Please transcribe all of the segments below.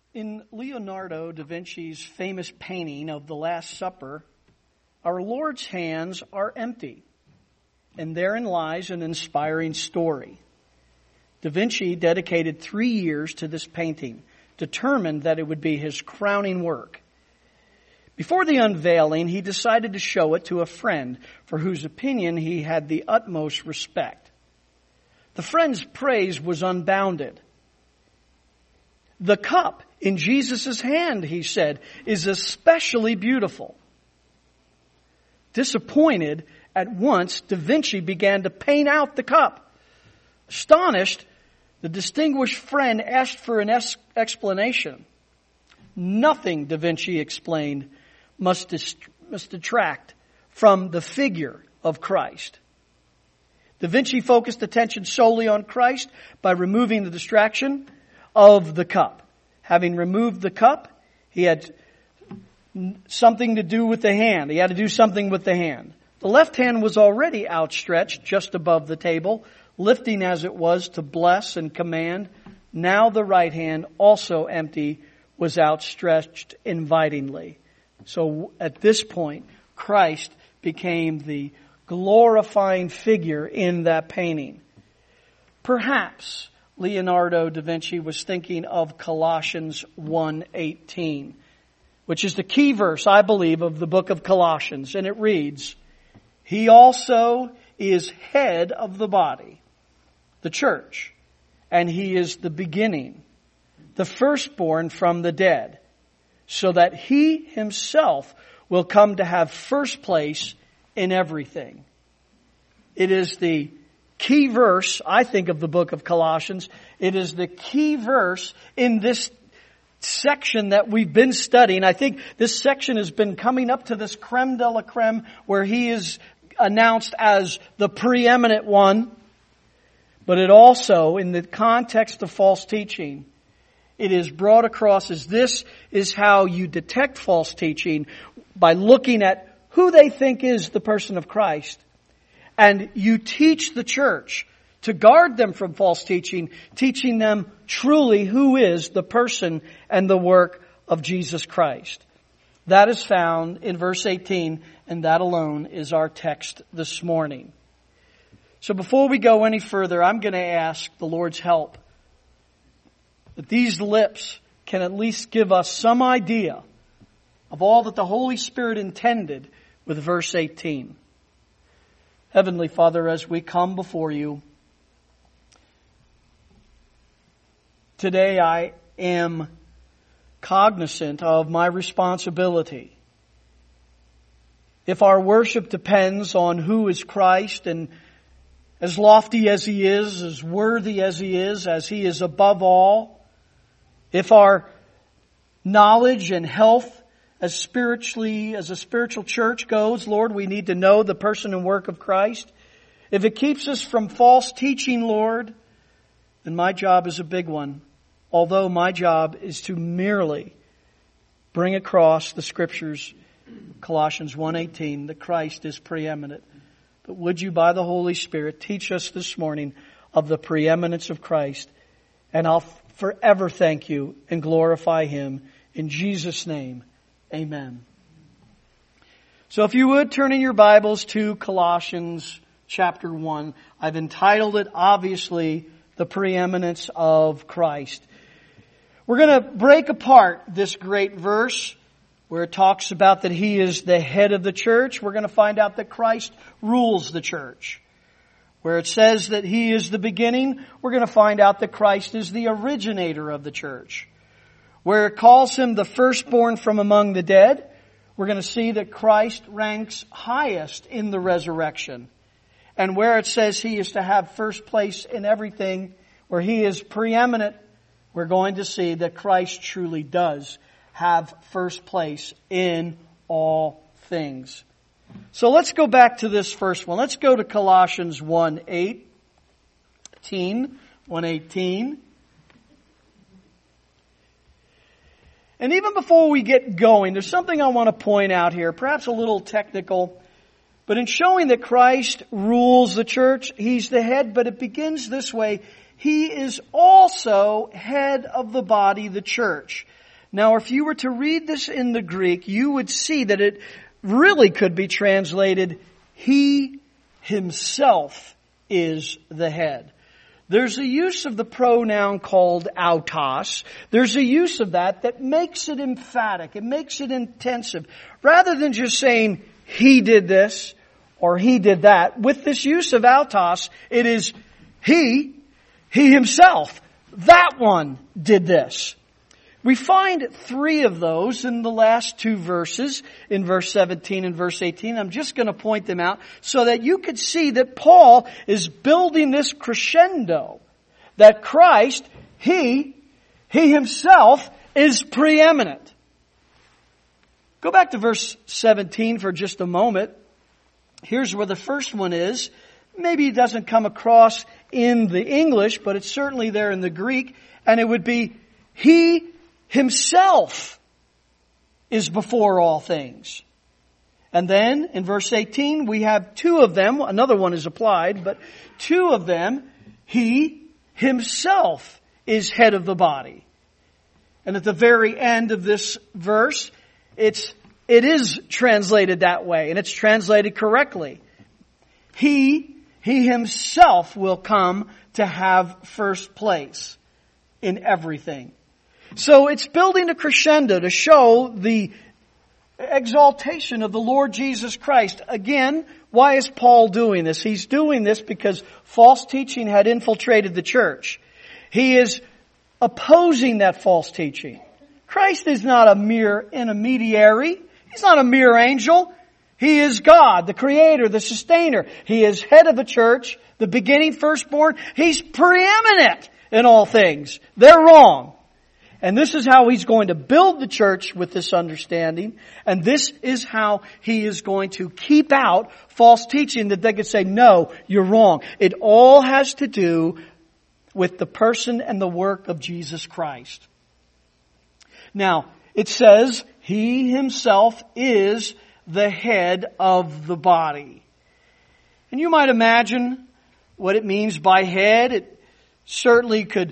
In Leonardo da Vinci's famous painting of the Last Supper, our Lord's hands are empty, and therein lies an inspiring story. Da Vinci dedicated 3 years to this painting, determined that it would be his crowning work. Before the unveiling, he decided to show it to a friend for whose opinion he had the utmost respect. The friend's praise was unbounded. "The cup in Jesus' hand," he said, "is especially beautiful." Disappointed, at once Da Vinci began to paint out the cup. Astonished, the distinguished friend asked for an explanation. "Nothing," Da Vinci explained, must detract from the figure of Christ." Da Vinci focused attention solely on Christ by removing the distraction of the cup. Having removed the cup, he had something to do with the hand. He had to do something with the hand. The left hand was already outstretched just above the table, lifting as it was to bless and command. Now the right hand, also empty, was outstretched invitingly. So at this point, Christ became the glorifying figure in that painting. Perhaps Leonardo da Vinci was thinking of Colossians 1:18, which is the key verse, I believe, of the book of Colossians. And it reads, "He also is head of the body, the church, and he is the beginning, the firstborn from the dead, so that he himself will come to have first place in everything." It is the key verse, I think, of the book of Colossians. It is the key verse in this section that we've been studying. I think this section has been coming up to this creme de la creme where he is announced as the preeminent one. But it also, in the context of false teaching, it is brought across as this is how you detect false teaching, by looking at who they think is the person of Christ. And you teach the church to guard them from false teaching, teaching them truly who is the person and the work of Jesus Christ. That is found in verse 18, and that alone is our text this morning. So before we go any further, I'm going to ask the Lord's help that these lips can at least give us some idea of all that the Holy Spirit intended with verse 18. Heavenly Father, as we come before you, today I am cognizant of my responsibility. If our worship depends on who is Christ, and as lofty as He is, as worthy as He is above all, if our knowledge and health as a spiritual church goes, Lord, we need to know the person and work of Christ. If it keeps us from false teaching, Lord, then my job is a big one. Although my job is to merely bring across the Scriptures, Colossians 1:18, that Christ is preeminent. But would you, by the Holy Spirit, teach us this morning of the preeminence of Christ, and I'll forever thank you and glorify Him. In Jesus' name, amen. So if you would, turn in your Bibles to Colossians chapter 1. I've entitled it, obviously, The Preeminence of Christ. We're going to break apart this great verse where it talks about that He is the head of the church. We're going to find out that Christ rules the church. Where it says that He is the beginning, we're going to find out that Christ is the originator of the church. Where it calls Him the firstborn from among the dead, we're going to see that Christ ranks highest in the resurrection. And where it says He is to have first place in everything, where He is preeminent, we're going to see that Christ truly does have first place in all things. So let's go back to this first one. Let's go to Colossians 1:18. And even before we get going, there's something I want to point out here, perhaps a little technical, but in showing that Christ rules the church, He's the head, but it begins this way. He is also head of the body, the church. Now, if you were to read this in the Greek, you would see that it really could be translated, He Himself is the head. There's a use of the pronoun called autos. There's a use of that makes it emphatic. It makes it intensive. Rather than just saying, He did this or He did that. With this use of autos, it is He Himself. That one did this. We find 3 of those in the last 2 verses, in verse 17 and verse 18. I'm just going to point them out so that you could see that Paul is building this crescendo. That Christ, He Himself is preeminent. Go back to verse 17 for just a moment. Here's where the first one is. Maybe it doesn't come across in the English, but it's certainly there in the Greek. And it would be, He Himself is before all things. And then in verse 18 we have 2 of them. Another one is applied, but 2 of them. He Himself is head of the body. And at the very end of this verse, it is translated that way, and it's translated correctly. He Himself will come to have first place in everything. So it's building a crescendo to show the exaltation of the Lord Jesus Christ. Again, why is Paul doing this? He's doing this because false teaching had infiltrated the church. He is opposing that false teaching. Christ is not a mere intermediary. He's not a mere angel. He is God, the Creator, the Sustainer. He is head of the church, the beginning, firstborn. He's preeminent in all things. They're wrong. And this is how He's going to build the church with this understanding. And this is how He is going to keep out false teaching that they could say, no, you're wrong. It all has to do with the person and the work of Jesus Christ. Now, it says, He Himself is the head of the body. And you might imagine what it means by head. It certainly could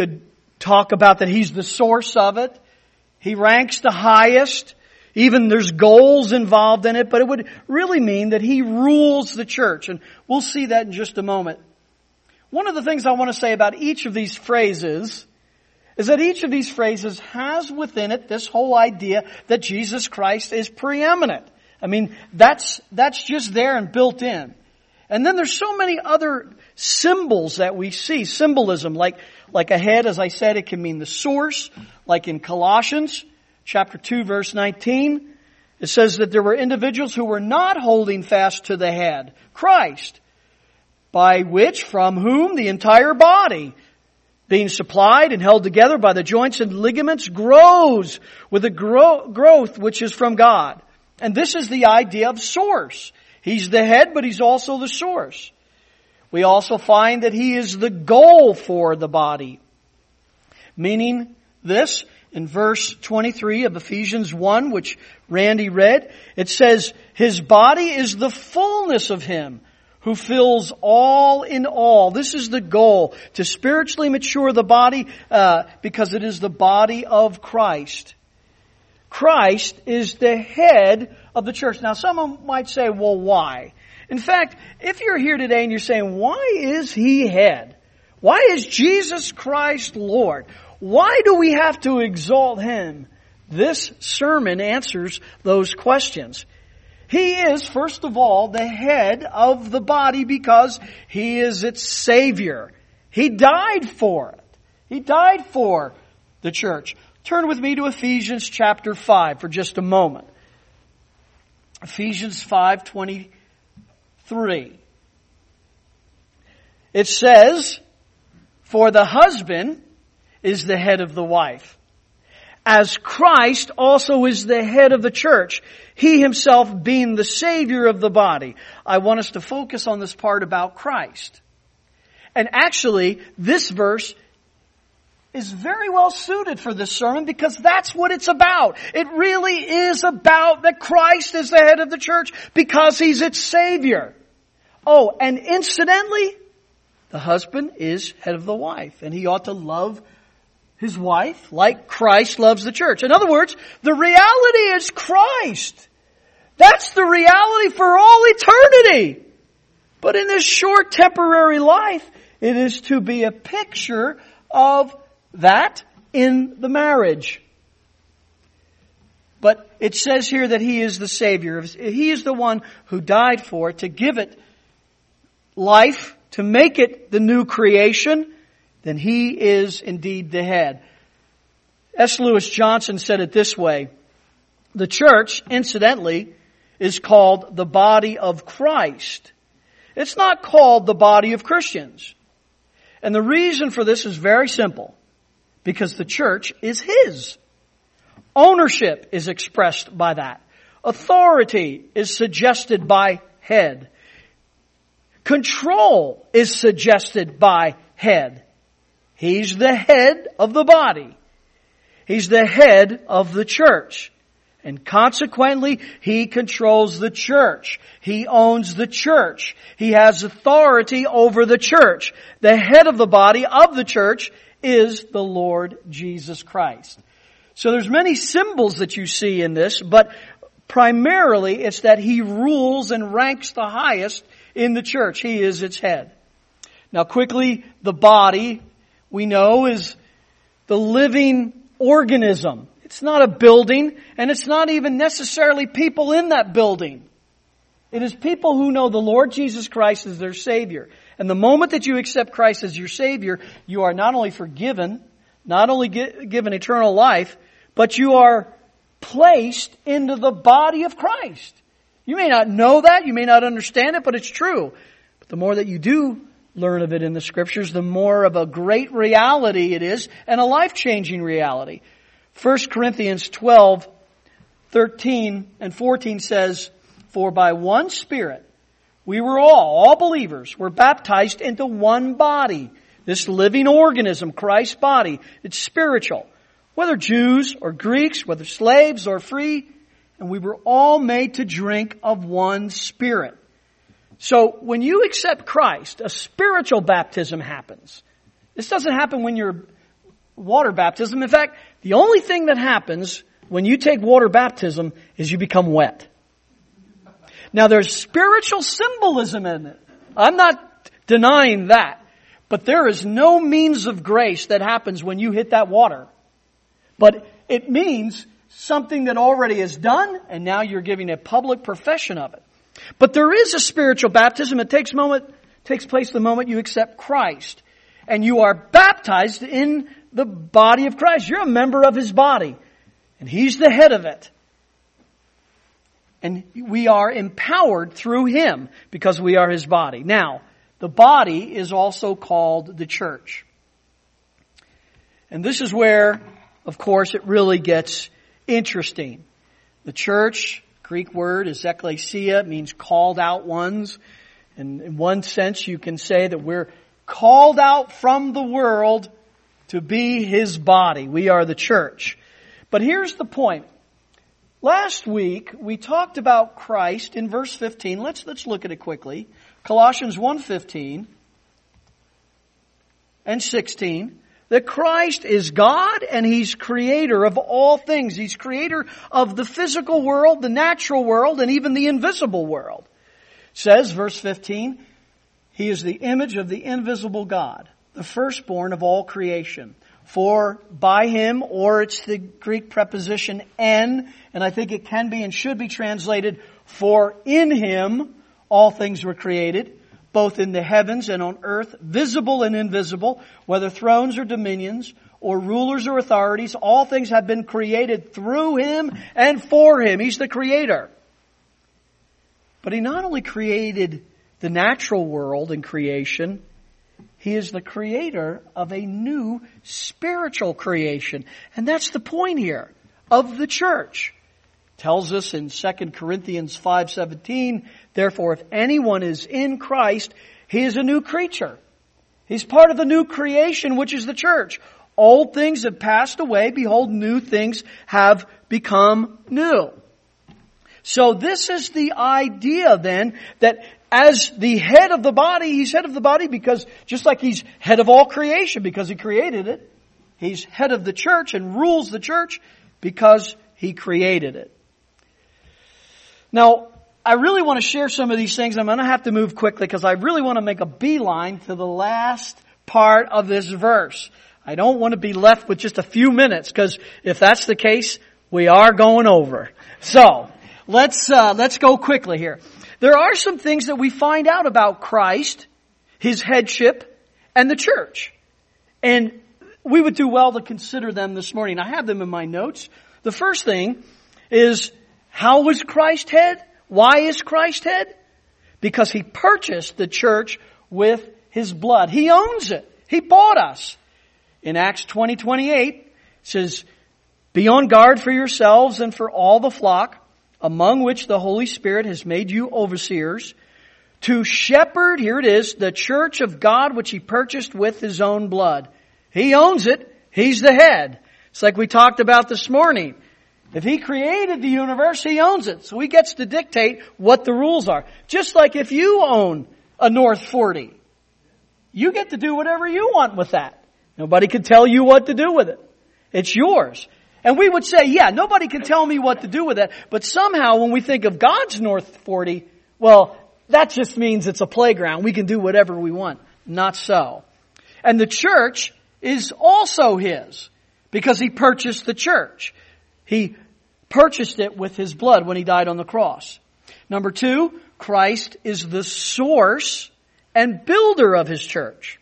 talk about that He's the source of it. He ranks the highest. Even there's goals involved in it, but it would really mean that He rules the church. And we'll see that in just a moment. One of the things I want to say about each of these phrases is that each of these phrases has within it this whole idea that Jesus Christ is preeminent. I mean, that's just there and built in. And then there's so many other symbols that we see. Symbolism, like a head, as I said, it can mean the source. Like in Colossians chapter 2, verse 19, it says that there were individuals who were not holding fast to the head, Christ, by which, from whom the entire body, being supplied and held together by the joints and ligaments, grows with a growth which is from God. And this is the idea of source. He's the head, but He's also the source. We also find that He is the goal for the body. Meaning this, in verse 23 of Ephesians 1, which Randy read, it says, His body is the fullness of Him who fills all in all. This is the goal, to spiritually mature the body because it is the body of Christ. Christ is the head of the church. Now, someone might say, well, why? In fact, if you're here today and you're saying, why is He head? Why is Jesus Christ Lord? Why do we have to exalt Him? This sermon answers those questions. He is, first of all, the head of the body because He is its Savior. He died for it. He died for the church. Turn with me to Ephesians chapter 5 for just a moment. Ephesians 5:23. It says, For the husband is the head of the wife, as Christ also is the head of the church, He Himself being the Savior of the body. I want us to focus on this part about Christ. And actually, this verse is very well suited for this sermon because that's what it's about. It really is about that Christ is the head of the church because He's its Savior. Oh, and incidentally, The husband is head of the wife, and he ought to love his wife like Christ loves the church. In other words, the reality is Christ. That's the reality for all eternity. But in this short temporary life, it is to be a picture of that in the marriage. But it says here that He is the Savior. He is the one who died for it, to give it life, to make it the new creation. Then He is indeed the head. S. Lewis Johnson said it this way: the church, incidentally, is called the body of Christ. It's not called the body of Christians. And the reason for this is very simple. Because the church is His. Ownership is expressed by that. Authority is suggested by head. Control is suggested by head. He's the head of the body. He's the head of the church. And consequently, He controls the church. He owns the church. He has authority over the church. The head of the body of the church is the Lord Jesus Christ. So there's many symbols that you see in this, but primarily it's that He rules and ranks the highest in the church. He is its head. Now quickly, the body, we know, is the living organism. It's not a building, and it's not even necessarily people in that building. It is people who know the Lord Jesus Christ as their Savior. And the moment that you accept Christ as your Savior, you are not only forgiven, not only given eternal life, but you are placed into the body of Christ. You may not know that, you may not understand it, but it's true. But the more that you do learn of it in the Scriptures, the more of a great reality it is, and a life-changing reality. 1 Corinthians 12, 13 and 14 says, "For by one Spirit we were all believers, were baptized into one body." This living organism, Christ's body, it's spiritual. Whether Jews or Greeks, whether slaves or free, and we were all made to drink of one Spirit. So when you accept Christ, a spiritual baptism happens. This doesn't happen when you're water baptism. In fact, the only thing that happens when you take water baptism is you become wet. Now there's spiritual symbolism in it. I'm not denying that. But there is no means of grace that happens when you hit that water. But it means something that already is done, and now you're giving a public profession of it. But there is a spiritual baptism. It takes place the moment you accept Christ. And you are baptized in the body of Christ. You're a member of His body. And He's the head of it. And we are empowered through Him because we are His body. Now, the body is also called the church. And this is where, of course, it really gets interesting. The church, Greek word is ekklesia, means called out ones. And in one sense, you can say that we're called out from the world to be His body. We are the church. But here's the point. Last week, we talked about Christ in verse 15. Let's look at it quickly. Colossians 1:15 and 16. That Christ is God and He's creator of all things. He's creator of the physical world, the natural world, and even the invisible world. It says, verse 15, He is the image of the invisible God, the firstborn of all creation. For by Him, or it's the Greek preposition en, and I think it can be and should be translated, for in Him all things were created, both in the heavens and on earth, visible and invisible, whether thrones or dominions, or rulers or authorities, all things have been created through Him and for Him. He's the creator. But He not only created the natural world and creation, He is the creator of a new spiritual creation. And that's the point here of the church. It tells us in 2 Corinthians 5:17, therefore if anyone is in Christ, he is a new creature. He's part of the new creation, which is the church. Old things have passed away. Behold, new things have become new. So this is the idea then that as the head of the body, He's head of the body because just like He's head of all creation because He created it, He's head of the church and rules the church because He created it. Now, I really want to share some of these things. I'm going to have to move quickly because I really want to make a beeline to the last part of this verse. I don't want to be left with just a few minutes because if that's the case, we are going over. So, let's go quickly here. There are some things that we find out about Christ, His headship, and the church. And we would do well to consider them this morning. I have them in my notes. The first thing is, how was Christ head? Why is Christ head? Because He purchased the church with His blood. He owns it. He bought us. In Acts 20:28, it says, "Be on guard for yourselves and for all the flock, among which the Holy Spirit has made you overseers, to shepherd," here it is, "the church of God which He purchased with His own blood." He owns it. He's the head. It's like we talked about this morning. If He created the universe, He owns it. So He gets to dictate what the rules are. Just like if you own a North 40, you get to do whatever you want with that. Nobody can tell you what to do with it. It's yours. And we would say, yeah, nobody can tell me what to do with it. But somehow when we think of God's North 40, well, that just means it's a playground. We can do whatever we want. Not so. And the church is also His because He purchased the church. He purchased it with His blood when He died on the cross. Number 2, Christ is the source and builder of His church.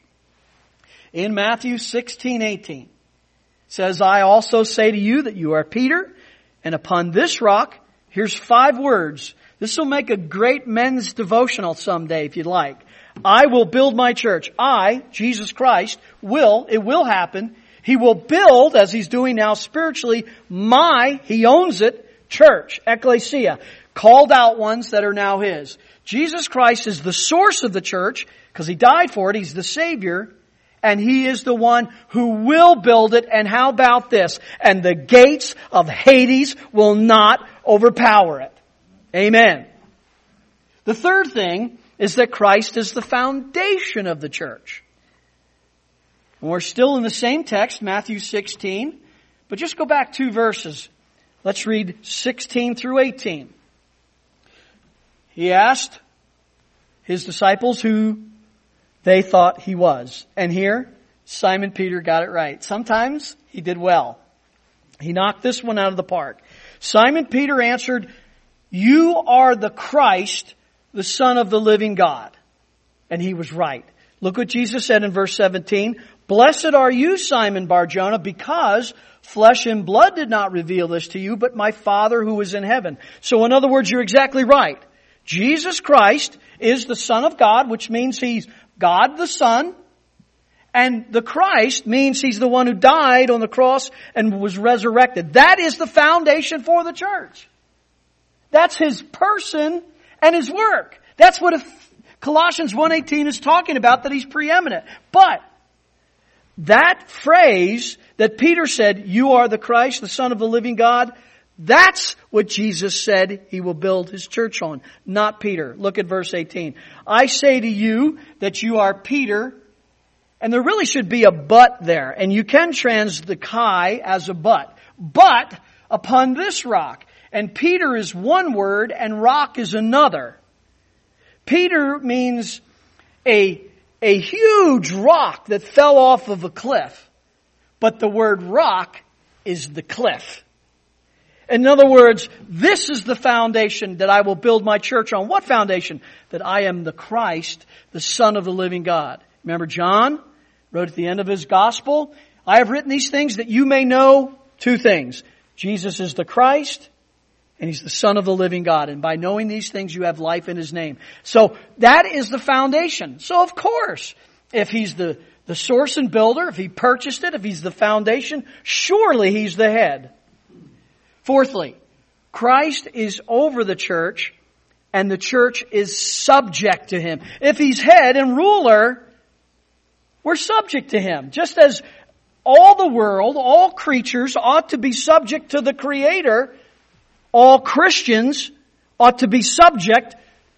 In Matthew 16:18, it says, "I also say to you that you are Peter, and upon this rock," here's 5 words. This will make a great men's devotional someday if you'd like. "I will build my church." I, Jesus Christ, it will happen. He will build, as He's doing now spiritually, He owns it, church, ecclesia, called out ones that are now His. Jesus Christ is the source of the church because He died for it. He's the Savior. And He is the one who will build it. And how about this? And the gates of Hades will not overpower it. Amen. The third thing is that Christ is the foundation of the church. And we're still in the same text, Matthew 16. But just go back 2 verses. Let's read 16 through 18. He asked His disciples who they thought He was. And here, Simon Peter got it right. Sometimes he did well. He knocked this one out of the park. Simon Peter answered, "You are the Christ, the Son of the living God." And he was right. Look what Jesus said in verse 17. "Blessed are you, Simon Bar-Jonah, because flesh and blood did not reveal this to you, but my Father who is in heaven." So in other words, you're exactly right. Jesus Christ is the Son of God, which means He's God the Son. And the Christ means He's the one who died on the cross and was resurrected. That is the foundation for the church. That's His person and His work. That's what Colossians 1:18 is talking about, that He's preeminent. But that phrase that Peter said, "You are the Christ, the Son of the living God," that's what Jesus said He will build His church on, not Peter. Look at verse 18. "I say to you that you are Peter," and there really should be a but there, and you can trans the Kai as a but. "But upon this rock," and Peter is one word and rock is another. Peter means a huge rock that fell off of a cliff, but the word rock is the cliff. In other words, this is the foundation that I will build my church on. What foundation? That I am the Christ, the Son of the living God. Remember John wrote at the end of his gospel, "I have written these things that you may know 2 things. Jesus is the Christ, and He's the Son of the living God. And by knowing these things, you have life in His name." So that is the foundation. So of course, if He's the source and builder, if He purchased it, if He's the foundation, surely He's the head. Fourthly, Christ is over the church and the church is subject to Him. If He's head and ruler, we're subject to Him. Just as all the world, all creatures ought to be subject to the Creator, all Christians ought to be subject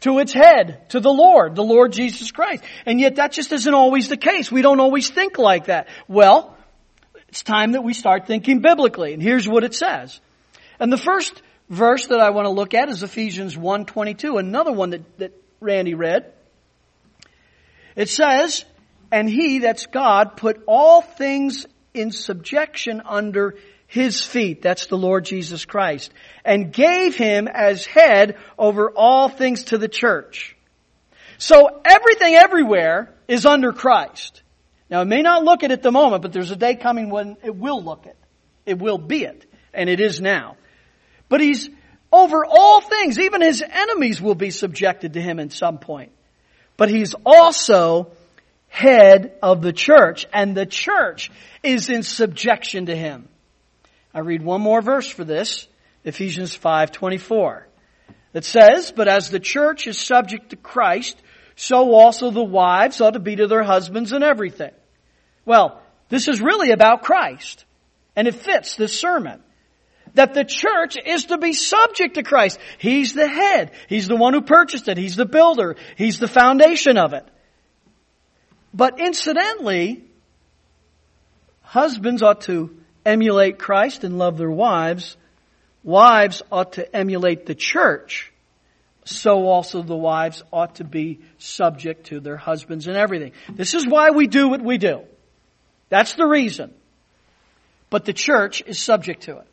to its head, to the Lord Jesus Christ. And yet that just isn't always the case. We don't always think like that. Well, it's time that we start thinking biblically. And here's what it says. And the first verse that I want to look at is Ephesians 1:22, another one that Randy read. It says, and He, that's God, put all things in subjection under His feet. That's the Lord Jesus Christ. And gave Him as head over all things to the church. So everything everywhere is under Christ. Now it may not look it at the moment, but there's a day coming when it will look it. It will be it. And it is now. But He's over all things. Even His enemies will be subjected to Him at some point. But He's also head of the church. And the church is in subjection to Him. I read one more verse for this. Ephesians 5:24. It says, but as the church is subject to Christ, so also the wives ought to be to their husbands in everything. Well, this is really about Christ. And it fits this sermon. That the church is to be subject to Christ. He's the head. He's the one who purchased it. He's the builder. He's the foundation of it. But incidentally, husbands ought to emulate Christ and love their wives. Wives ought to emulate the church. So also the wives ought to be subject to their husbands in everything. This is why we do what we do. That's the reason. But the church is subject to it.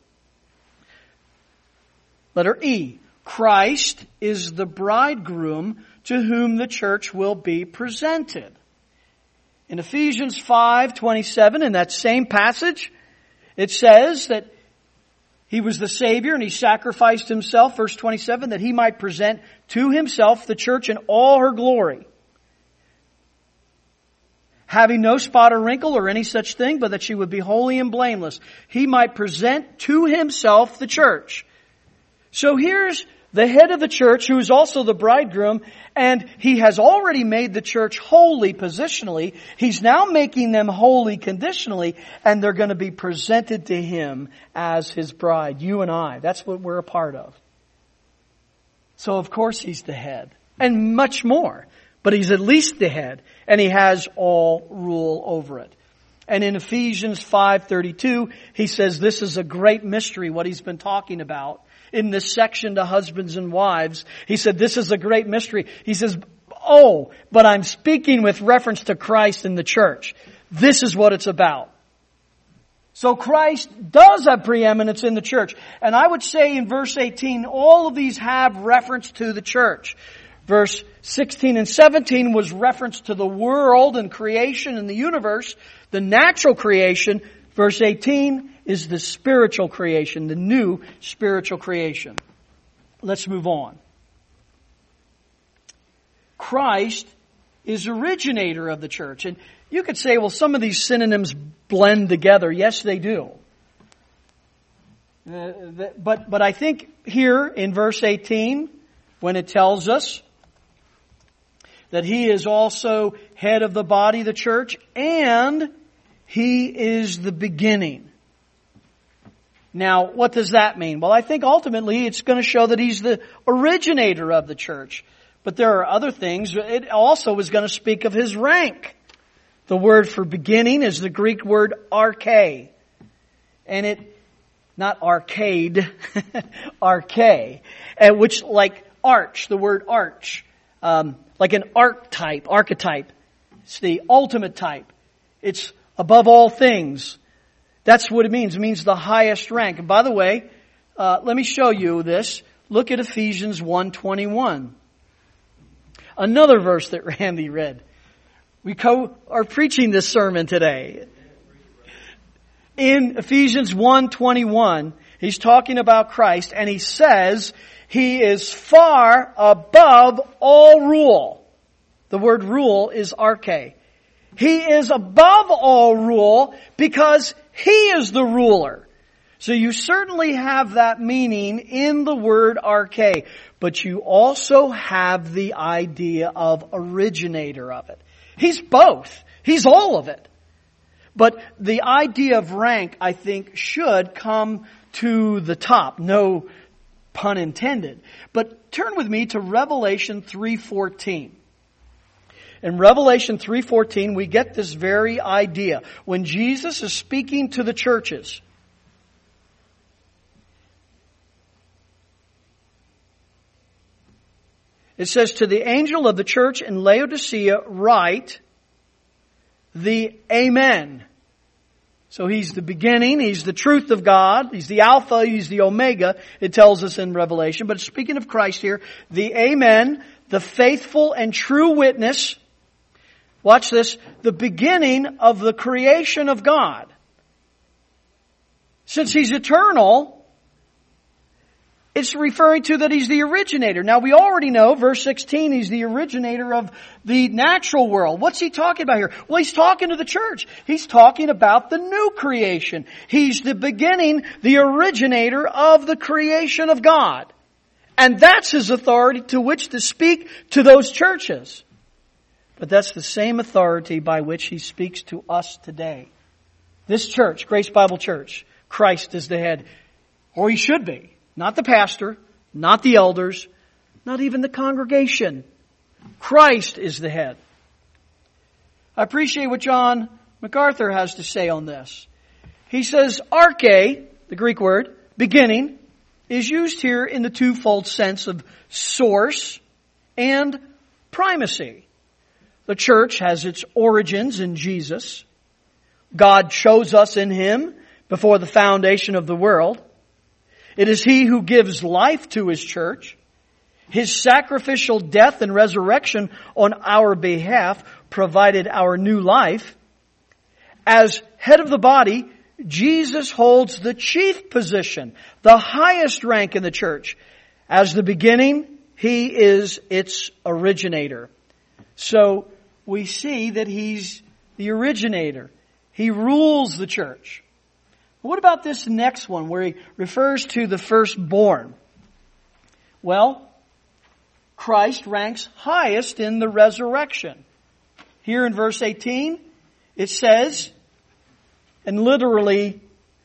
Letter E. Christ is the bridegroom to whom the church will be presented. In Ephesians 5:27, in that same passage, it says that He was the Savior and He sacrificed Himself, verse 27, that He might present to Himself the church in all her glory, having no spot or wrinkle or any such thing, but that she would be holy and blameless. He might present to Himself the church. So here's the head of the church, who is also the bridegroom, and He has already made the church holy positionally. He's now making them holy conditionally, and they're going to be presented to Him as His bride, you and I. That's what we're a part of. So of course He's the head, and much more. But He's at least the head, and He has all rule over it. And in Ephesians 5:32, he says this is a great mystery, what he's been talking about. In this section to husbands and wives, he said this is a great mystery. He says, oh, but I'm speaking with reference to Christ and the church. This is what it's about. So Christ does have preeminence in the church. And I would say in verse 18, all of these have reference to the church. Verse 16 and 17 was reference to the world and creation and the universe, the natural creation. Verse 18 is the spiritual creation, the new spiritual creation. Let's move on. Christ is originator of the church. And you could say, well, some of these synonyms blend together. Yes, they do. But I think here in verse 18, when it tells us that He is also head of the body, the church, and He is the beginning. Now, what does that mean? Well, I think ultimately it's going to show that He's the originator of the church. But there are other things. It also is going to speak of His rank. The word for beginning is the Greek word arche. And it, not arcade, arche, which like arch, the word arch. Like an archetype. It's the ultimate type. It's above all things. That's what it means. It means the highest rank. And by the way, let me show you this. Look at Ephesians 1:21. Another verse that Randy read. We are preaching this sermon today. In Ephesians 1:21, he's talking about Christ, and he says He is far above all rule. The word rule is arche. He is above all rule because He is the ruler. So you certainly have that meaning in the word arche, but you also have the idea of originator of it. He's both. He's all of it. But the idea of rank, I think, should come to the top. No pun intended. But turn with me to Revelation 3:14. In Revelation 3:14, we get this very idea. When Jesus is speaking to the churches, it says, to the angel of the church in Laodicea, write the Amen. So He's the beginning, He's the truth of God, He's the Alpha, He's the Omega, it tells us in Revelation. But speaking of Christ here, the Amen, the faithful and true witness, watch this, the beginning of the creation of God. Since He's eternal, it's referring to that He's the originator. Now we already know, verse 16, He's the originator of the natural world. What's He talking about here? Well, He's talking to the church. He's talking about the new creation. He's the beginning, the originator of the creation of God. And that's His authority to which to speak to those churches. But that's the same authority by which He speaks to us today. This church, Grace Bible Church, Christ is the head. Or He should be. Not the pastor, not the elders, not even the congregation. Christ is the head. I appreciate what John MacArthur has to say on this. He says, arche, the Greek word, beginning, is used here in the twofold sense of source and primacy. The church has its origins in Jesus. God chose us in Him before the foundation of the world. It is He who gives life to His church. His sacrificial death and resurrection on our behalf provided our new life. As head of the body, Jesus holds the chief position, the highest rank in the church. As the beginning, He is its originator. So we see that He's the originator. He rules the church. What about this next one where He refers to the firstborn? Well, Christ ranks highest in the resurrection. Here in verse 18, it says, and literally,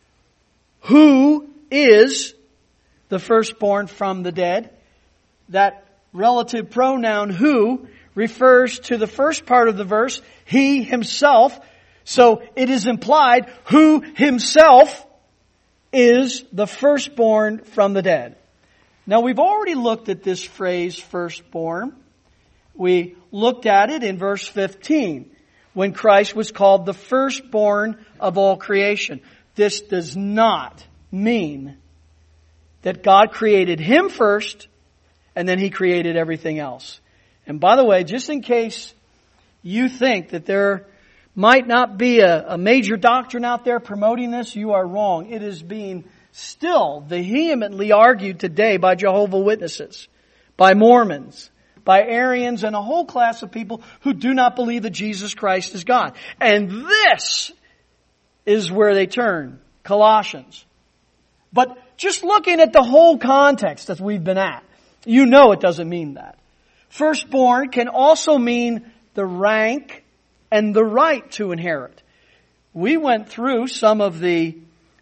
who is the firstborn from the dead? That relative pronoun who refers to the first part of the verse, He Himself. So it is implied who Himself is the firstborn from the dead. Now we've already looked at this phrase firstborn. We looked at it in verse 15 when Christ was called the firstborn of all creation. This does not mean that God created Him first and then He created everything else. And by the way, just in case you think that there might not be a major doctrine out there promoting this, you are wrong. It is being still vehemently argued today by Jehovah's Witnesses, by Mormons, by Arians, and a whole class of people who do not believe that Jesus Christ is God. And this is where they turn, Colossians. But just looking at the whole context that we've been at, you know it doesn't mean that. Firstborn can also mean the rank and the right to inherit. We went through some of those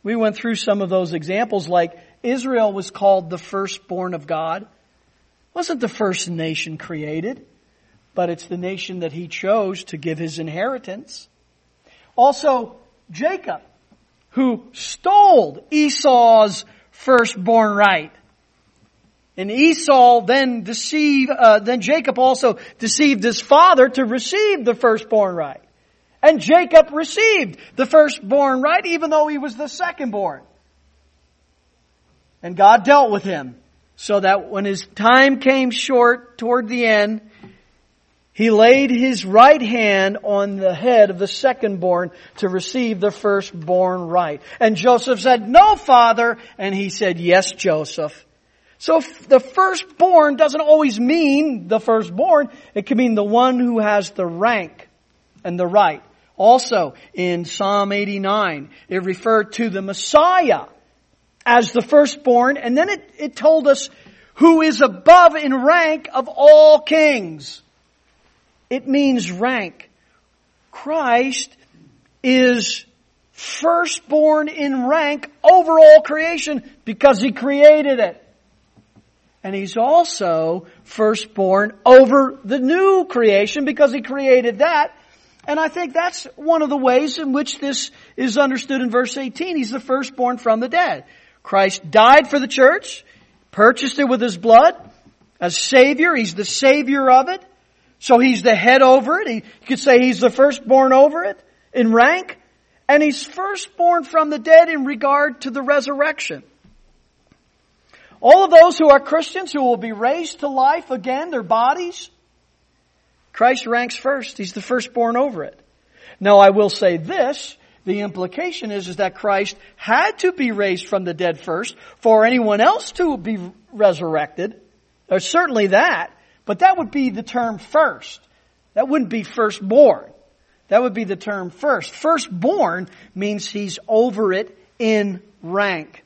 examples, like Israel was called the firstborn of God. It wasn't the first nation created, but it's the nation that He chose to give His inheritance. Also, Jacob, who stole Esau's firstborn right. And then Jacob also deceived his father to receive the firstborn right. And Jacob received the firstborn right even though he was the secondborn. And God dealt with him so that when his time came short toward the end, He laid His right hand on the head of the secondborn to receive the firstborn right. And Joseph said, "No, Father." And he said, "Yes, Joseph." So the firstborn doesn't always mean the firstborn. It can mean the one who has the rank and the right. Also, in Psalm 89, it referred to the Messiah as the firstborn. And then it told us who is above in rank of all kings. It means rank. Christ is firstborn in rank over all creation because He created it. And He's also firstborn over the new creation because He created that. And I think that's one of the ways in which this is understood in verse 18. He's the firstborn from the dead. Christ died for the church, purchased it with His blood as Savior. He's the Savior of it. So He's the head over it. You could say He's the firstborn over it in rank. And He's firstborn from the dead in regard to the resurrection. All of those who are Christians who will be raised to life again, their bodies, Christ ranks first. He's the firstborn over it. Now I will say this, the implication is that Christ had to be raised from the dead first for anyone else to be resurrected. There's certainly that, but that would be the term first. That wouldn't be firstborn. That would be the term first. Firstborn means He's over it in rank.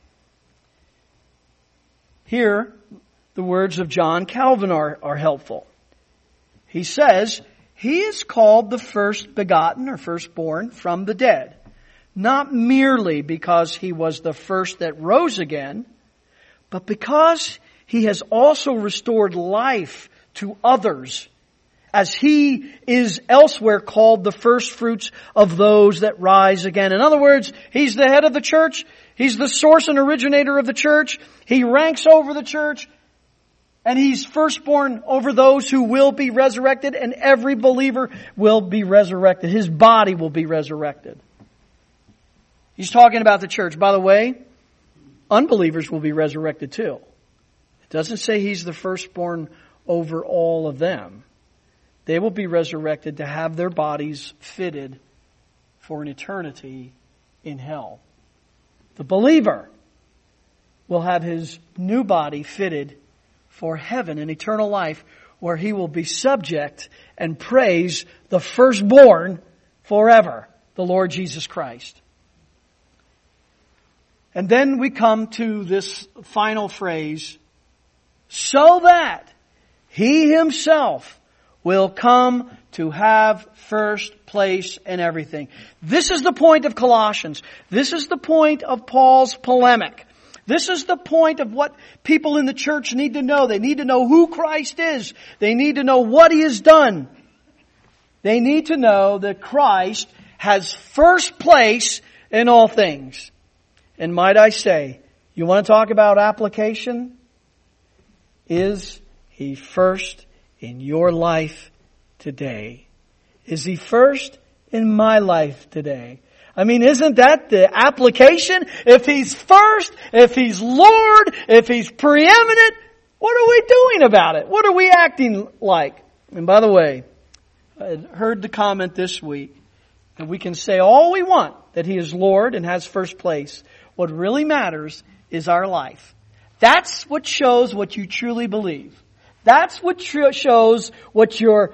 Here, the words of John Calvin are helpful. He says, He is called the first begotten or firstborn from the dead, not merely because He was the first that rose again, but because He has also restored life to others, as He is elsewhere called the first fruits of those that rise again. In other words, He's the head of the church. He's the source and originator of the church. He ranks over the church. And He's firstborn over those who will be resurrected, and every believer will be resurrected. His body will be resurrected. He's talking about the church. By the way, unbelievers will be resurrected too. It doesn't say He's the firstborn over all of them. They will be resurrected to have their bodies fitted for an eternity in hell. The believer will have his new body fitted for heaven and eternal life, where he will be subject and praise the firstborn forever, the Lord Jesus Christ. And then we come to this final phrase, so that He Himself will come to have first place in everything. This is the point of Colossians. This is the point of Paul's polemic. This is the point of what people in the church need to know. They need to know who Christ is. They need to know what He has done. They need to know that Christ has first place in all things. And might I say, you want to talk about application? Is He first in your life today? Is He first in my life today? I mean, isn't that the application? If He's first, if He's Lord, if He's preeminent, what are we doing about it? What are we acting like? And by the way, I heard the comment this week that we can say all we want that He is Lord and has first place. What really matters is our life. That's what shows what you truly believe. That's what shows what your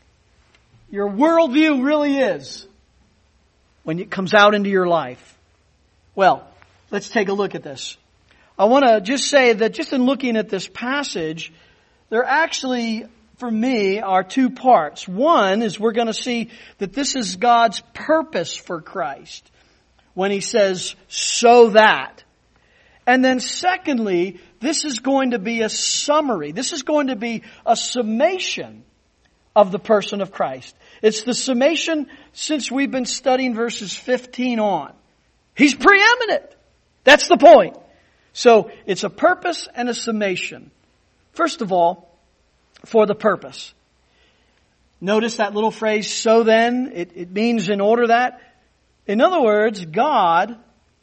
worldview really is when it comes out into your life. Well, let's take a look at this. I want to just say that just in looking at this passage, there actually, for me, are two parts. One is we're going to see that this is God's purpose for Christ when He says, so that. And then secondly, this is going to be a summary. This is going to be a summation of the person of Christ. It's the summation since we've been studying verses 15 on. He's preeminent. That's the point. So it's a purpose and a summation. First of all, for the purpose. Notice that little phrase, so then. It means in order that. In other words, God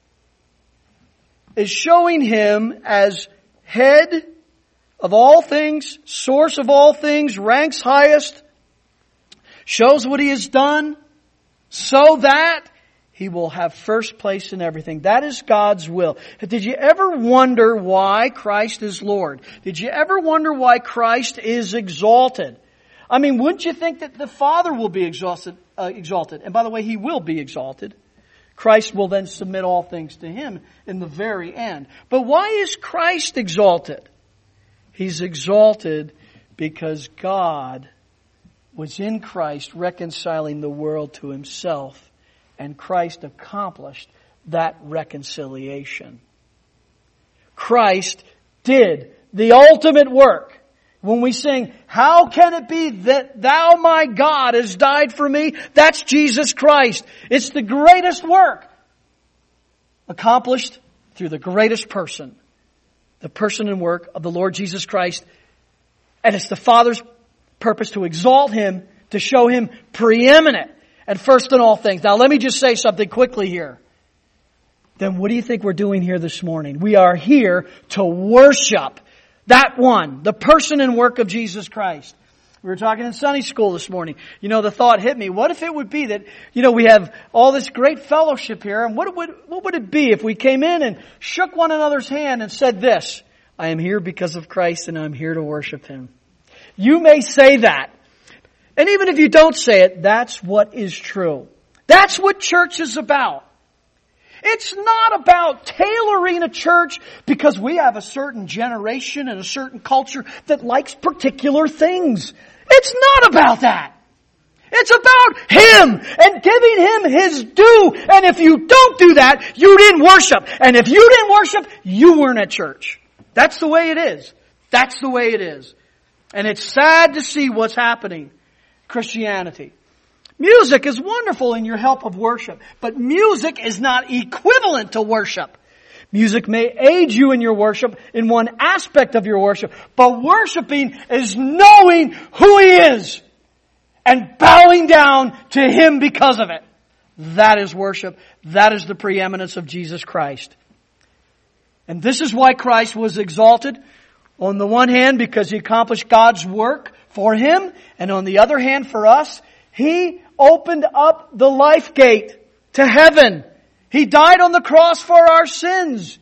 is showing Him as head of all things, source of all things, ranks highest, shows what He has done, so that He will have first place in everything. That is God's will. Did you ever wonder why Christ is Lord? Did you ever wonder why Christ is exalted? I mean, wouldn't you think that the Father will be exalted? And by the way, He will be exalted. Christ will then submit all things to Him in the very end. But why is Christ exalted? He's exalted because God was in Christ reconciling the world to Himself, and Christ accomplished that reconciliation. Christ did the ultimate work. When we sing, how can it be that thou, my God, has died for me? That's Jesus Christ. It's the greatest work accomplished through the greatest person, the person and work of the Lord Jesus Christ. And it's the Father's purpose to exalt Him, to show Him preeminent and first in all things. Now let me just say something quickly here. Then what do you think we're doing here this morning? We are here to worship that one, the person and work of Jesus Christ. We were talking in Sunday school this morning. The thought hit me. What if it would be that, we have all this great fellowship here, and what would it be if we came in and shook one another's hand and said this, I am here because of Christ and I'm here to worship Him. You may say that. And even if you don't say it, that's what is true. That's what church is about. It's not about tailoring a church because we have a certain generation and a certain culture that likes particular things. It's not about that. It's about Him and giving Him His due. And if you don't do that, you didn't worship. And if you didn't worship, you weren't at church. That's the way it is. That's the way it is. And it's sad to see what's happening. Christianity. Music is wonderful in your help of worship, but music is not equivalent to worship. Music may aid you in your worship in one aspect of your worship, but worshiping is knowing who He is and bowing down to Him because of it. That is worship. That is the preeminence of Jesus Christ. And this is why Christ was exalted. On the one hand, because He accomplished God's work for Him, and on the other hand, for us, He opened up the life gate to heaven. He died on the cross for our sins.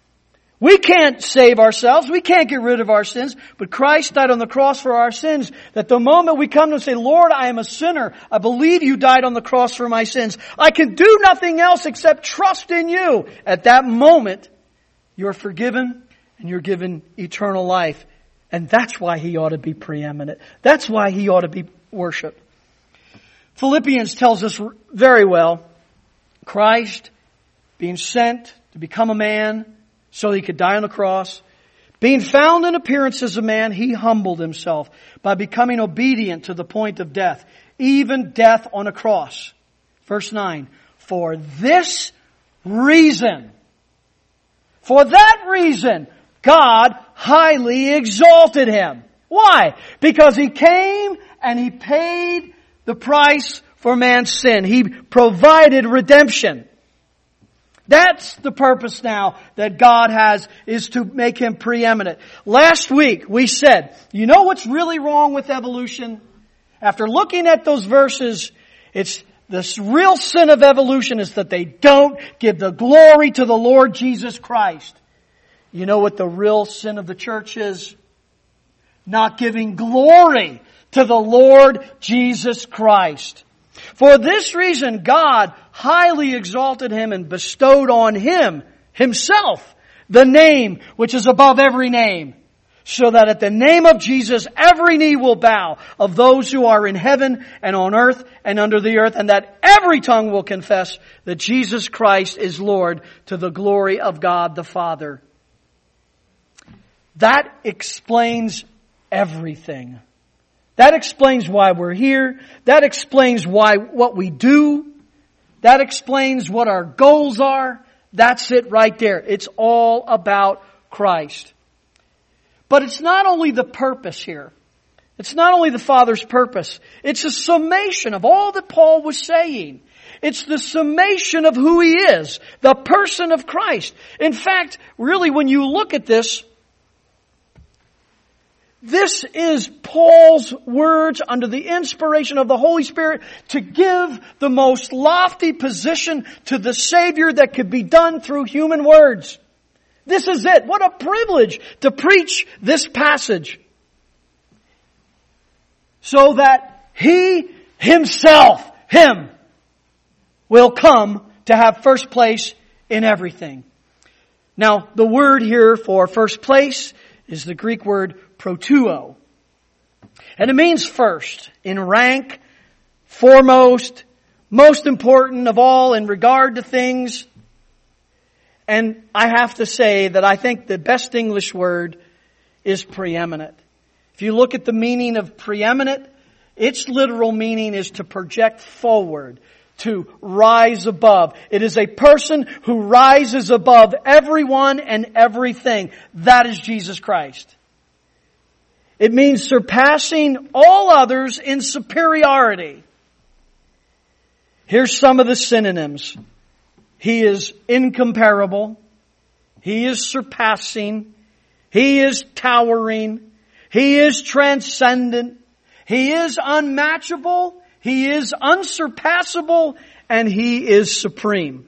We can't save ourselves. We can't get rid of our sins. But Christ died on the cross for our sins. That the moment we come to Him and say, Lord, I am a sinner. I believe You died on the cross for my sins. I can do nothing else except trust in You. At that moment, you're forgiven and you're given eternal life. And that's why He ought to be preeminent. That's why He ought to be worshipped. Philippians tells us very well, Christ being sent to become a man so He could die on the cross, being found in appearance as a man, He humbled Himself by becoming obedient to the point of death, even death on a cross. Verse 9, for that reason, God highly exalted Him. Why? Because He came and He paid the price for man's sin. He provided redemption. That's the purpose now that God has, is to make Him preeminent. Last week we said, you know what's really wrong with evolution? After looking at those verses, it's the real sin of evolution is that they don't give the glory to the Lord Jesus Christ. You know what the real sin of the church is? Not giving glory to the Lord Jesus Christ. For this reason, God highly exalted Him and bestowed on Him, Himself, the name which is above every name, so that at the name of Jesus every knee will bow, of those who are in heaven and on earth and under the earth, and that every tongue will confess that Jesus Christ is Lord, to the glory of God the Father. That explains everything. That explains why we're here. That explains what we do. That explains what our goals are. That's it right there. It's all about Christ. But it's not only the purpose here. It's not only the Father's purpose. It's a summation of all that Paul was saying. It's the summation of who He is, the person of Christ. In fact, really, when you look at this is Paul's words under the inspiration of the Holy Spirit to give the most lofty position to the Savior that could be done through human words. This is it. What a privilege to preach this passage. So that He Himself, Him, will come to have first place in everything. Now, the word here for first place is the Greek word protuo. And it means first, in rank, foremost, most important of all in regard to things. And I have to say that I think the best English word is preeminent. If you look at the meaning of preeminent, its literal meaning is to project forward, to rise above. It is a person who rises above everyone and everything. That is Jesus Christ. It means surpassing all others in superiority. Here's some of the synonyms. He is incomparable. He is surpassing. He is towering. He is transcendent. He is unmatchable. He is unsurpassable. And He is supreme.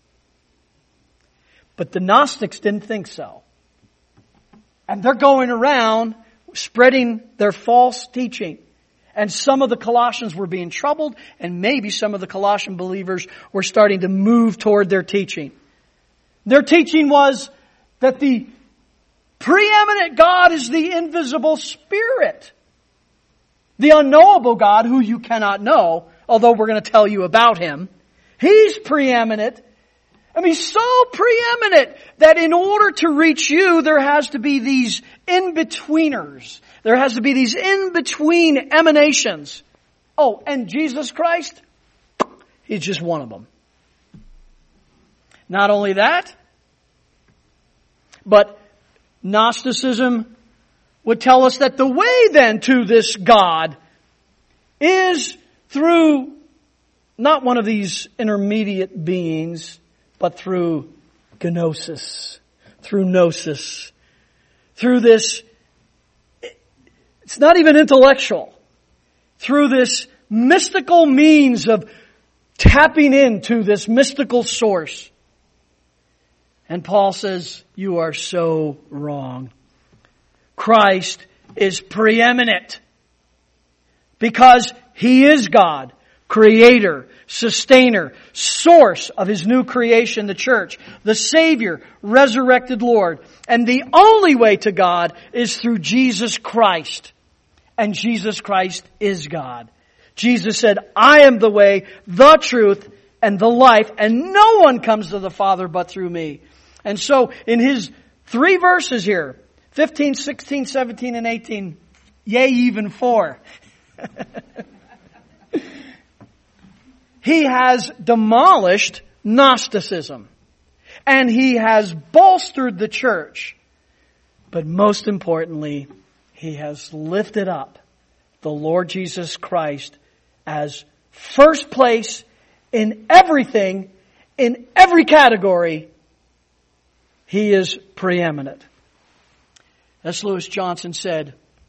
But the Gnostics didn't think so. And they're going around spreading their false teaching. And some of the Colossians were being troubled, and maybe some of the Colossian believers were starting to move toward their teaching. Their teaching was that the preeminent God is the invisible Spirit. The unknowable God, who you cannot know, although we're going to tell you about Him. He's preeminent. I mean, so preeminent that in order to reach you, there has to be these in-betweeners. There has to be these in-between emanations. Oh, and Jesus Christ, He's just one of them. Not only that, but Gnosticism would tell us that the way then to this God is through not one of these intermediate beings, but through gnosis, through gnosis, through this, it's not even intellectual, through this mystical means of tapping into this mystical source. And Paul says, you are so wrong. Christ is preeminent because He is God, Creator, Sustainer, source of His new creation, the church, the Savior, resurrected Lord. And the only way to God is through Jesus Christ. And Jesus Christ is God. Jesus said, I am the way, the truth, and the life, and no one comes to the Father but through me. And so in His 3 verses here, 15, 16, 17, and 18, yea, even 4. He has demolished Gnosticism. And He has bolstered the church. But most importantly, He has lifted up the Lord Jesus Christ as first place in everything, in every category. He is preeminent. As Lewis Johnson said,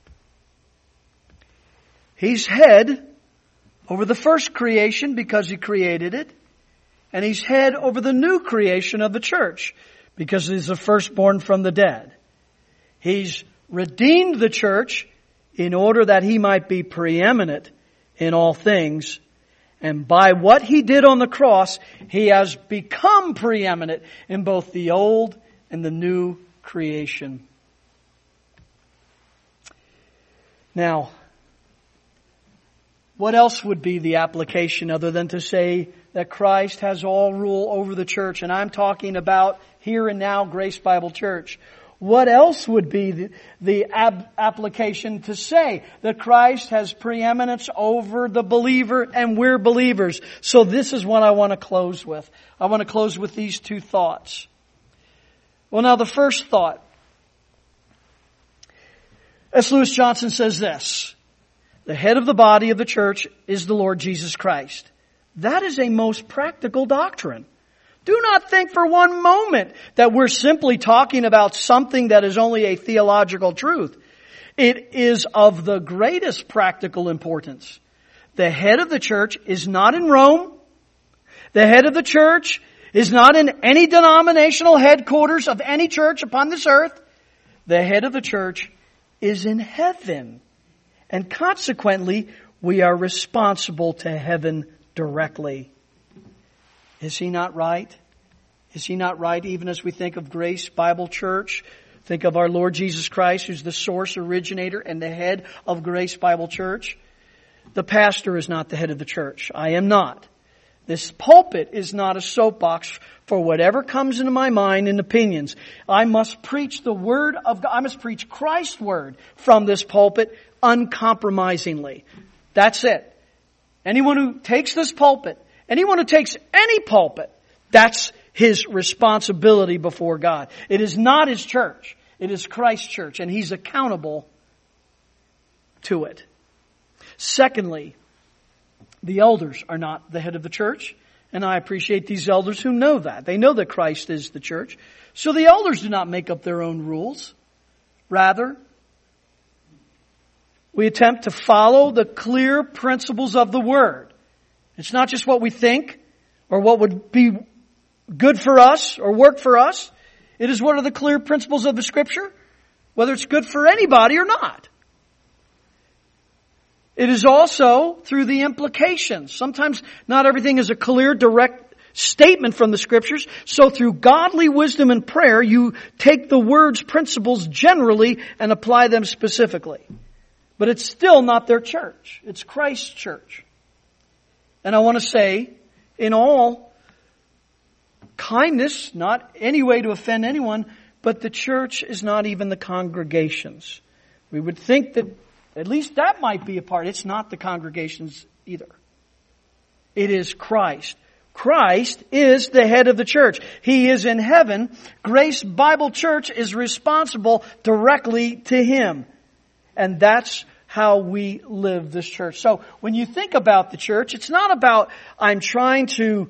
He's head over the first creation because He created it. And He's head over the new creation of the church because He's the firstborn from the dead. He's redeemed the church in order that He might be preeminent in all things. And by what He did on the cross, He has become preeminent in both the old and the new creation. Now, what else would be the application other than to say that Christ has all rule over the church? And I'm talking about here and now Grace Bible Church. What else would be the application to say that Christ has preeminence over the believer and we're believers? So this is what I want to close with. I want to close with these 2 thoughts. Well, now the first thought. S. Lewis Johnson says this. The head of the body of the church is the Lord Jesus Christ. That is a most practical doctrine. Do not think for one moment that we're simply talking about something that is only a theological truth. It is of the greatest practical importance. The head of the church is not in Rome. The head of the church is not in any denominational headquarters of any church upon this earth. The head of the church is in heaven. And consequently, we are responsible to heaven directly. Is he not right? Is he not right even as we think of Grace Bible Church? Think of our Lord Jesus Christ, who's the source, originator, and the head of Grace Bible Church. The pastor is not the head of the church. I am not. This pulpit is not a soapbox for whatever comes into my mind in opinions. I must preach the Word of God. I must preach Christ's Word from this pulpit uncompromisingly. That's it. Anyone who takes this pulpit, anyone who takes any pulpit, that's his responsibility before God. It is not his church. It is Christ's church, and he's accountable to it. Secondly, the elders are not the head of the church, and I appreciate these elders who know that. They know that Christ is the church. So the elders do not make up their own rules. Rather, we attempt to follow the clear principles of the Word. It's not just what we think or what would be good for us or work for us. It is what are the clear principles of the Scripture, whether it's good for anybody or not. It is also through the implications. Sometimes not everything is a clear, direct statement from the Scriptures. So through godly wisdom and prayer, you take the Word's principles generally and apply them specifically. But it's still not their church. It's Christ's church. And I want to say, in all kindness, not any way to offend anyone, but the church is not even the congregations. We would think that at least that might be a part. It's not the congregations either. It is Christ. Christ is the head of the church. He is in heaven. Grace Bible Church is responsible directly to Him. And that's how we live this church. So when you think about the church, it's not about I'm trying to,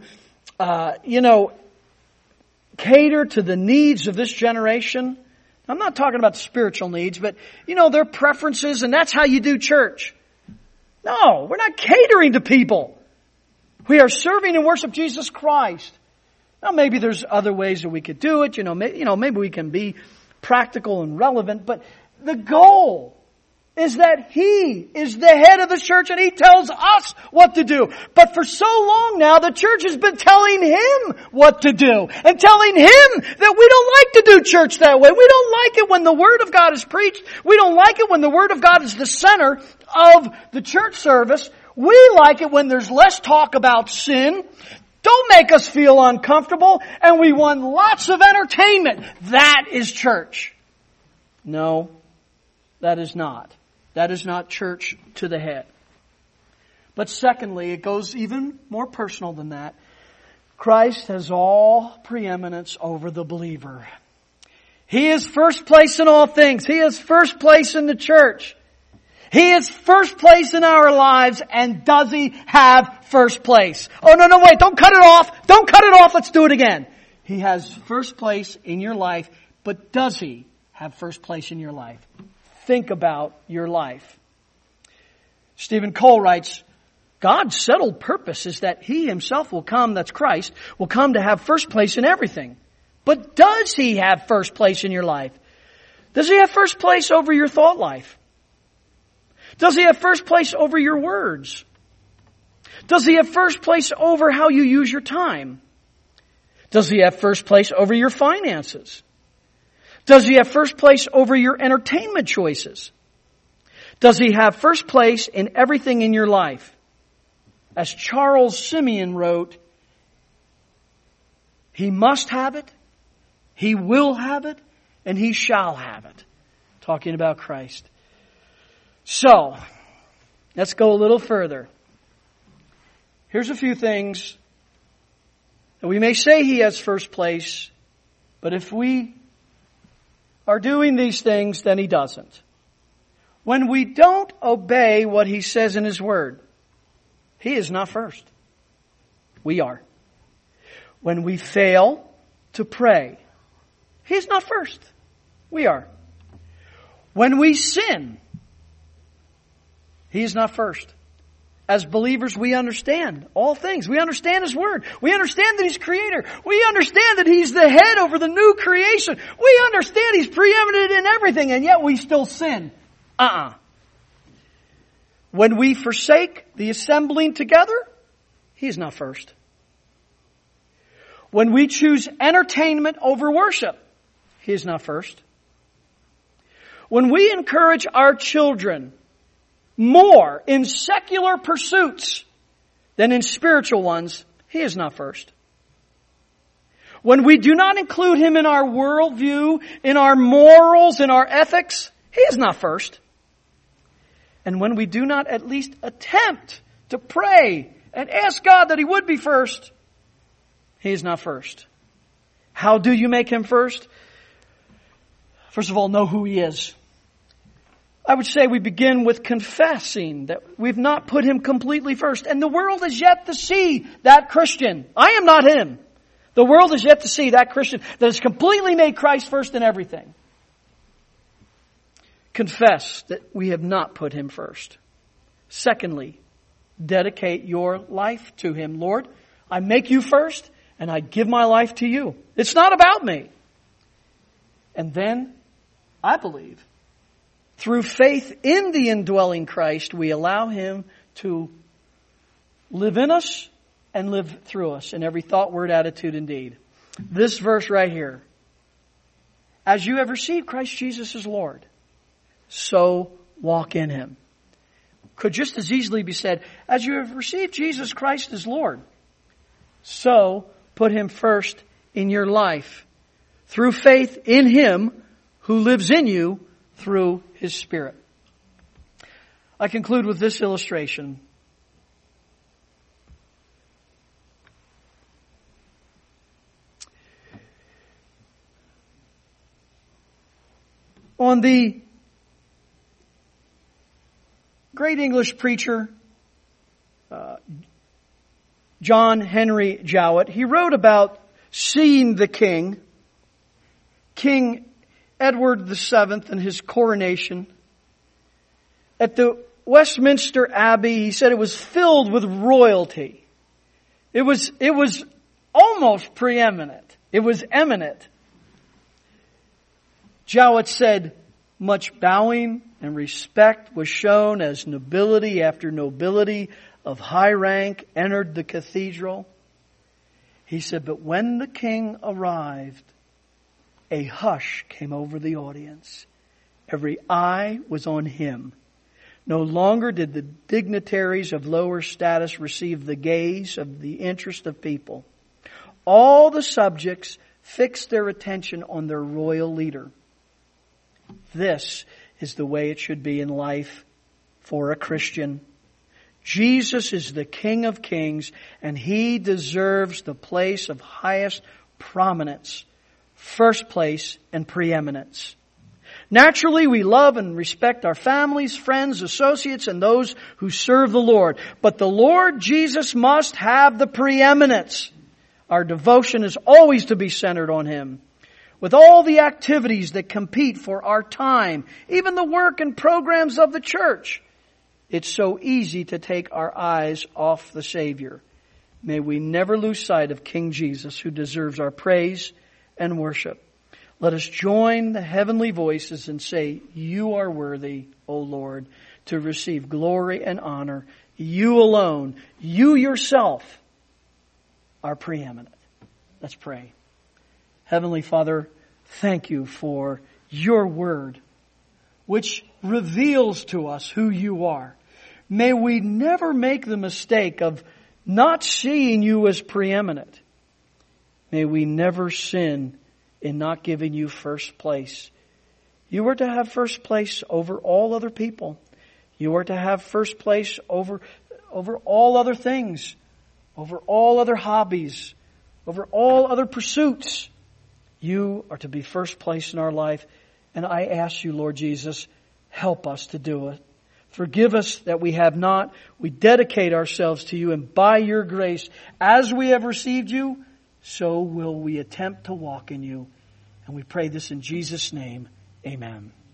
cater to the needs of this generation. I'm not talking about spiritual needs, but, their preferences, and that's how you do church. No, we're not catering to people. We are serving and worship Jesus Christ. Now, maybe there's other ways that we could do it. Maybe we can be practical and relevant, but the goal is that He is the head of the church and He tells us what to do. But for so long now, the church has been telling Him what to do and telling Him that we don't like to do church that way. We don't like it when the Word of God is preached. We don't like it when the Word of God is the center of the church service. We like it when there's less talk about sin. Don't make us feel uncomfortable, and we want lots of entertainment. That is church. No, that is not. That is not church to the head. But secondly, it goes even more personal than that. Christ has all preeminence over the believer. He is first place in all things. He is first place in the church. He is first place in our lives, and does He have first place? Oh, no, wait, don't cut it off. Don't cut it off. Let's do it again. He has first place in your life, but does He have first place in your life? Think about your life. Stephen Cole writes, God's settled purpose is that He Himself will come, that's Christ, will come to have first place in everything. But does He have first place in your life? Does He have first place over your thought life? Does He have first place over your words? Does He have first place over how you use your time? Does He have first place over your finances? Does He have first place over your entertainment choices? Does He have first place in everything in your life? As Charles Simeon wrote, He must have it, He will have it, and He shall have it. Talking about Christ. So, let's go a little further. Here's a few things that we may say He has first place, but if we are doing these things, then He doesn't. When we don't obey what He says in His Word, He is not first. We are. When we fail to pray, He is not first. We are. When we sin, He is not first. As believers, we understand all things. We understand His Word. We understand that He's Creator. We understand that He's the head over the new creation. We understand He's preeminent in everything, and yet we still sin. When we forsake the assembling together, He is not first. When we choose entertainment over worship, He is not first. When we encourage our children more in secular pursuits than in spiritual ones, He He is not first. When we do not include Him in our worldview, in our morals, in our ethics, He is not first. And when we do not at least attempt to pray and ask God that He would be first, He is not first. How do you make Him first? First of all, know who He is. I would say we begin with confessing that we've not put Him completely first. And the world is yet to see that Christian. I am not him. The world is yet to see that Christian that has completely made Christ first in everything. Confess that we have not put Him first. Secondly, dedicate your life to Him. Lord, I make You first and I give my life to You. It's not about me. And then, I believe, through faith in the indwelling Christ, we allow Him to live in us and live through us in every thought, word, attitude, and deed. This verse right here. As you have received Christ Jesus as Lord, so walk in Him. Could just as easily be said, as you have received Jesus Christ as Lord, so put Him first in your life through faith in Him who lives in you through His Spirit. I conclude with this illustration. On the great English preacher, John Henry Jowett, he wrote about seeing the King, King Edward VII and his coronation. At the Westminster Abbey, he said it was filled with royalty. It was almost preeminent. It was eminent. Jowett said, much bowing and respect was shown as nobility after nobility of high rank entered the cathedral. He said, but when the King arrived, a hush came over the audience. Every eye was on Him. No longer did the dignitaries of lower status receive the gaze of the interest of people. All the subjects fixed their attention on their royal leader. This is the way it should be in life for a Christian. Jesus is the King of Kings, and He deserves the place of highest prominence, first place, and preeminence. Naturally, we love and respect our families, friends, associates, and those who serve the Lord. But the Lord Jesus must have the preeminence. Our devotion is always to be centered on Him. With all the activities that compete for our time, even the work and programs of the church, it's so easy to take our eyes off the Savior. May we never lose sight of King Jesus, who deserves our praise and worship. Let us join the heavenly voices and say, You are worthy, O Lord, to receive glory and honor. You alone, You yourself are preeminent. Let's pray. Heavenly Father, thank You for Your word, which reveals to us who You are. May we never make the mistake of not seeing You as preeminent. May we never sin in not giving You first place. You are to have first place over all other people. You are to have first place over all other things, over all other hobbies, over all other pursuits. You are to be first place in our life. And I ask You, Lord Jesus, help us to do it. Forgive us that we have not. We dedicate ourselves to You, and by Your grace, as we have received You, so will we attempt to walk in You. And we pray this in Jesus' name. Amen.